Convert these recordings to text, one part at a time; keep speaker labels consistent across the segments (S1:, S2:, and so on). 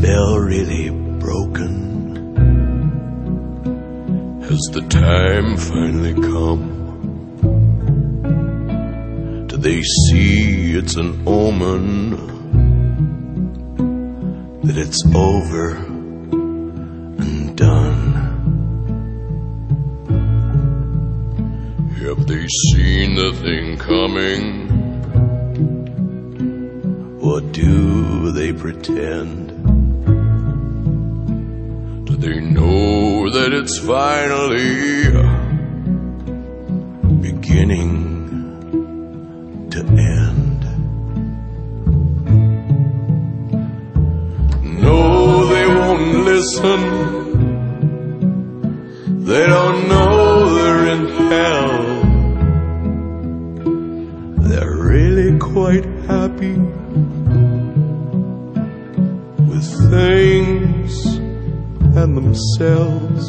S1: spell really broken? Has the time finally come? Do they see it's an omen that it's over and done? Have they seen the thing coming? Or do they pretend? Do they know that it's finally beginning to end? No, they won't listen. They don't know they're in hell. They're really quite happy with things and themselves.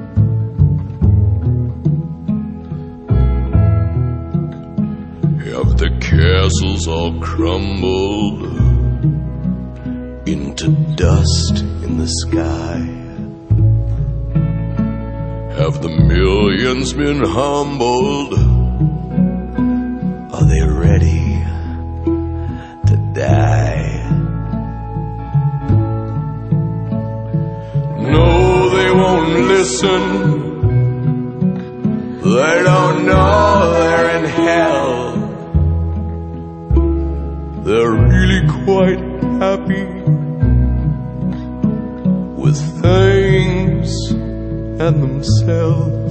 S1: Have the castles all crumbled into dust in the sky? Have the millions been humbled? Are they ready to die? No, they won't listen. They don't know they're in hell. They're really quite happy with things and themselves.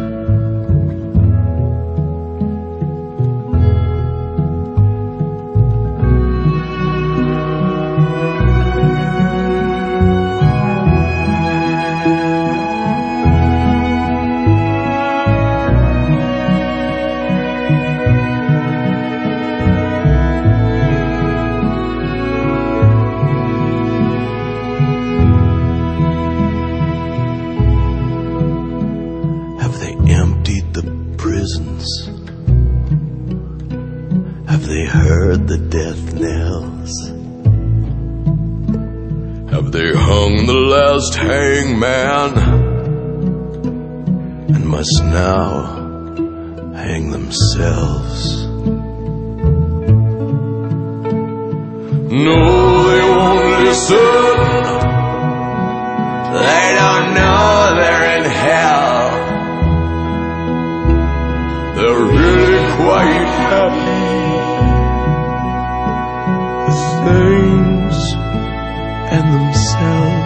S1: Emptied the prisons? Have they heard the death knells? Have they hung the last hangman and must now hang themselves? No, they won't listen. They don't know they're in hell. They're really quite happy with things and themselves.